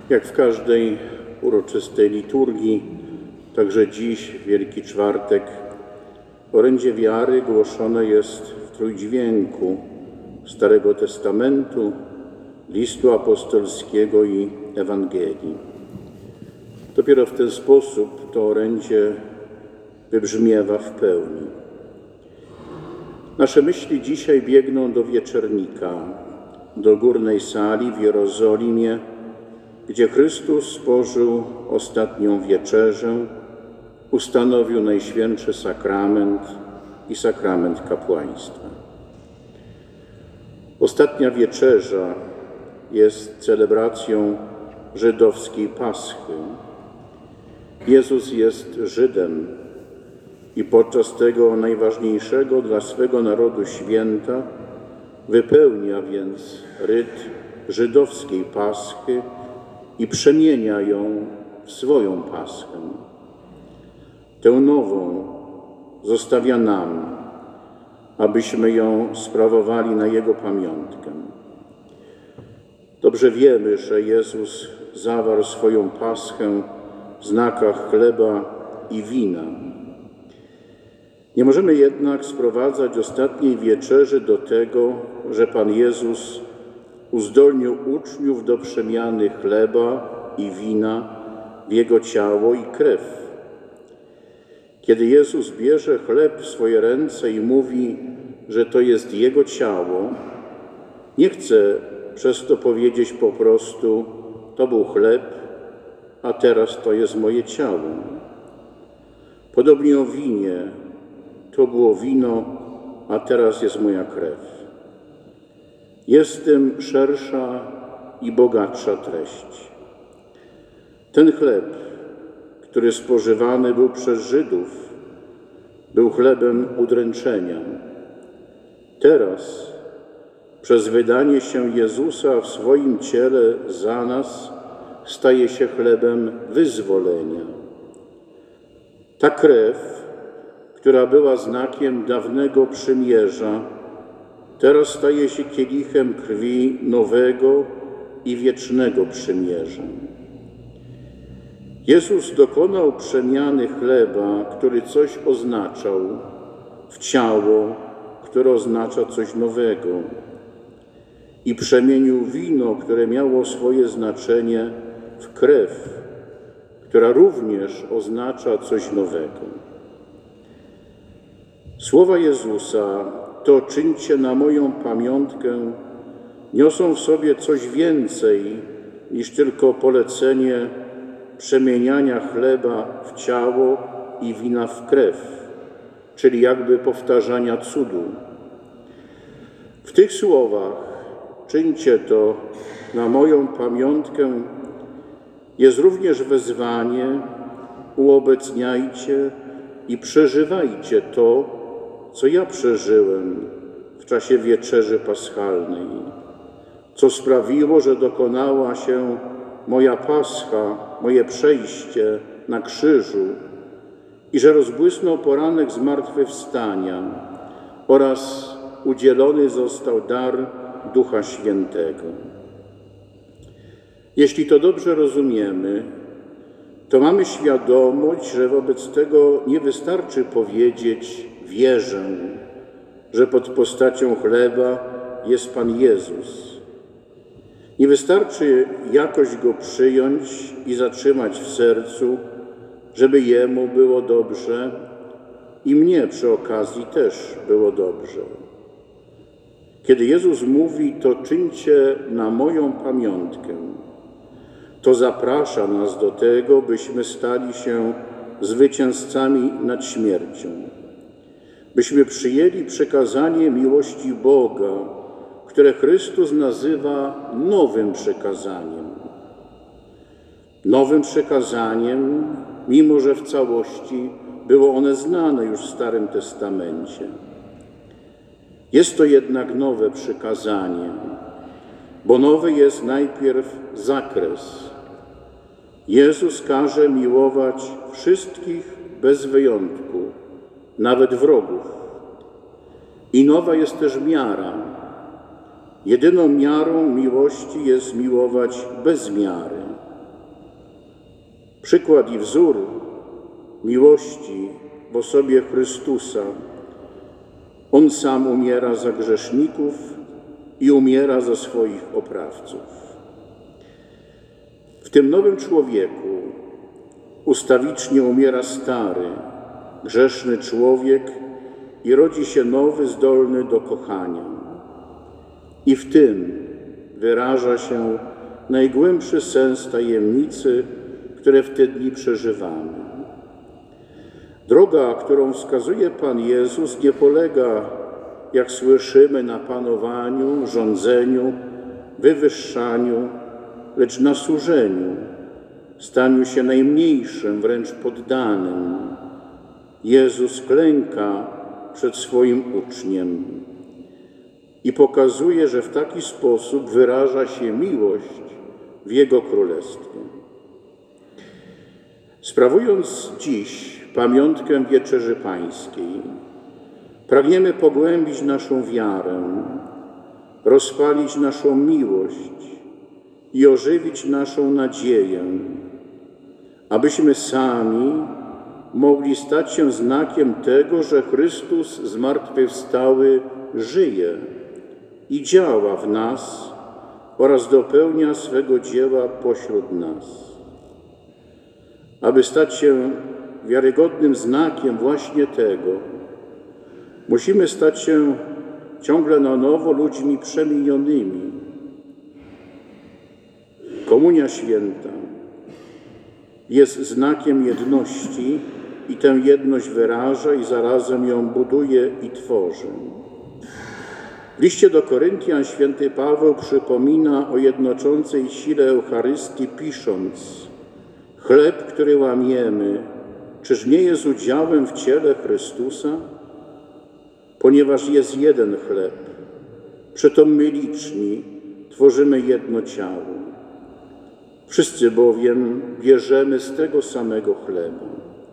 Jak w każdej uroczystej liturgii, także dziś, Wielki Czwartek, orędzie wiary głoszone jest w trójdźwięku Starego Testamentu, listu apostolskiego i Ewangelii. Dopiero w ten sposób to orędzie wybrzmiewa w pełni. Nasze myśli dzisiaj biegną do wieczernika, do górnej sali w Jerozolimie, gdzie Chrystus spożył ostatnią wieczerzę, ustanowił Najświętszy Sakrament i sakrament kapłaństwa. Ostatnia wieczerza jest celebracją żydowskiej Paschy. Jezus jest Żydem i podczas tego najważniejszego dla swego narodu święta wypełnia więc ryt żydowskiej Paschy i przemienia ją w swoją Paschę. Tę nową zostawia nam, abyśmy ją sprawowali na Jego pamiątkę. Dobrze wiemy, że Jezus zawarł swoją Paschę w znakach chleba i wina. Nie możemy jednak sprowadzać ostatniej wieczerzy do tego, że Pan Jezus uzdolnił uczniów do przemiany chleba i wina w Jego ciało i krew. Kiedy Jezus bierze chleb w swoje ręce i mówi, że to jest Jego ciało, nie chce przez to powiedzieć po prostu: to był chleb, a teraz to jest moje ciało. Podobnie o winie: to było wino, a teraz jest moja krew. Jest w tym szersza i bogatsza treść. Ten chleb, który spożywany był przez Żydów, był chlebem udręczenia. Teraz, przez wydanie się Jezusa w swoim ciele za nas, staje się chlebem wyzwolenia. Ta krew, która była znakiem dawnego przymierza, teraz staje się kielichem krwi nowego i wiecznego przymierza. Jezus dokonał przemiany chleba, który coś oznaczał, w ciało, które oznacza coś nowego, i przemienił wino, które miało swoje znaczenie, w krew, która również oznacza coś nowego. Słowa Jezusa: to czyńcie na moją pamiątkę, niosą w sobie coś więcej niż tylko polecenie przemieniania chleba w ciało i wina w krew, czyli jakby powtarzania cudu. W tych słowach: czyńcie to na moją pamiątkę, jest również wezwanie: uobecniajcie i przeżywajcie to, co ja przeżyłem w czasie wieczerzy paschalnej, co sprawiło, że dokonała się moja Pascha, moje przejście na krzyżu i że rozbłysnął poranek zmartwychwstania oraz udzielony został dar Ducha Świętego. Jeśli to dobrze rozumiemy, to mamy świadomość, że wobec tego nie wystarczy powiedzieć: wierzę, że pod postacią chleba jest Pan Jezus. Nie wystarczy jakoś Go przyjąć i zatrzymać w sercu, żeby Jemu było dobrze i mnie przy okazji też było dobrze. Kiedy Jezus mówi: to czyńcie na moją pamiątkę, to zaprasza nas do tego, byśmy stali się zwycięzcami nad śmiercią, byśmy przyjęli przekazanie miłości Boga, które Chrystus nazywa nowym przekazaniem. Nowym przekazaniem, mimo że w całości było one znane już w Starym Testamencie. Jest to jednak nowe przykazanie, bo nowy jest najpierw zakres. Jezus każe miłować wszystkich bez wyjątku, nawet wrogów. I nowa jest też miara. Jedyną miarą miłości jest miłować bez miary. przykład i wzór miłości w osobie Chrystusa. On sam umiera za grzeszników i umiera za swoich oprawców. W tym nowym człowieku ustawicznie umiera stary, grzeszny człowiek i rodzi się nowy, zdolny do kochania. I w tym wyraża się najgłębszy sens tajemnicy, które w te dni przeżywamy. Droga, którą wskazuje Pan Jezus, nie polega, jak słyszymy, na panowaniu, rządzeniu, wywyższaniu, lecz na służeniu, staniu się najmniejszym, wręcz poddanym. Jezus klęka przed swoim uczniem i pokazuje, że w taki sposób wyraża się miłość w Jego Królestwie. Sprawując dziś pamiątkę Wieczerzy Pańskiej, pragniemy pogłębić naszą wiarę, rozpalić naszą miłość i ożywić naszą nadzieję, abyśmy sami mogli stać się znakiem tego, że Chrystus zmartwychwstały żyje i działa w nas oraz dopełnia swego dzieła pośród nas. Aby stać się wiarygodnym znakiem właśnie tego, musimy stać się ciągle na nowo ludźmi przemienionymi. Komunia Święta jest znakiem jedności i tę jedność wyraża i zarazem ją buduje i tworzy. W liście do Koryntian święty Paweł przypomina o jednoczącej sile Eucharystii, pisząc: chleb, który łamiemy, czyż nie jest udziałem w ciele Chrystusa? Ponieważ jest jeden chleb, przeto my liczni tworzymy jedno ciało. Wszyscy bowiem bierzemy z tego samego chleba.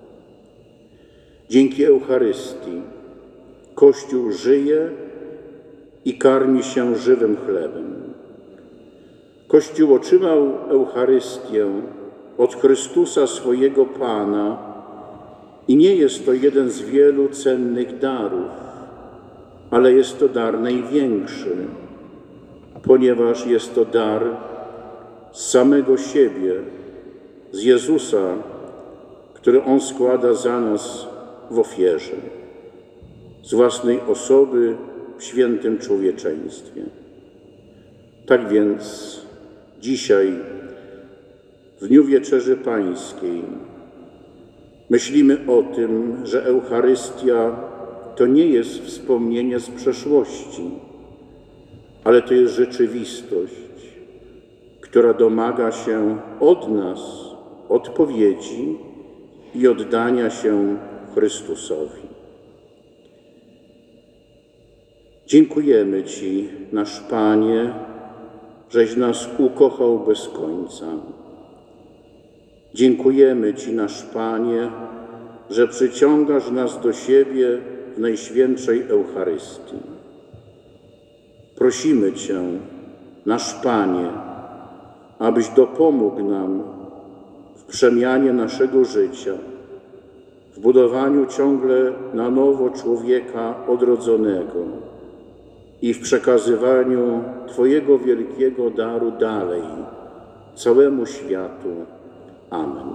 Dzięki Eucharystii Kościół żyje i karmi się żywym chlebem. Kościół otrzymał Eucharystię od Chrystusa, swojego Pana, i nie jest to jeden z wielu cennych darów, ale jest to dar największy, ponieważ jest to dar z samego siebie, z Jezusa, który On składa za nas w ofierze, z własnej osoby w świętym człowieczeństwie. Tak więc dzisiaj, w dniu Wieczerzy Pańskiej, myślimy o tym, że Eucharystia to nie jest wspomnienie z przeszłości, ale to jest rzeczywistość, która domaga się od nas odpowiedzi i oddania się Chrystusowi. Dziękujemy Ci, nasz Panie, żeś nas ukochał bez końca. Dziękujemy Ci, nasz Panie, że przyciągasz nas do siebie w Najświętszej Eucharystii. Prosimy Cię, nasz Panie, abyś dopomógł nam w przemianie naszego życia, w budowaniu ciągle na nowo człowieka odrodzonego i w przekazywaniu Twojego wielkiego daru dalej, całemu światu. Amen.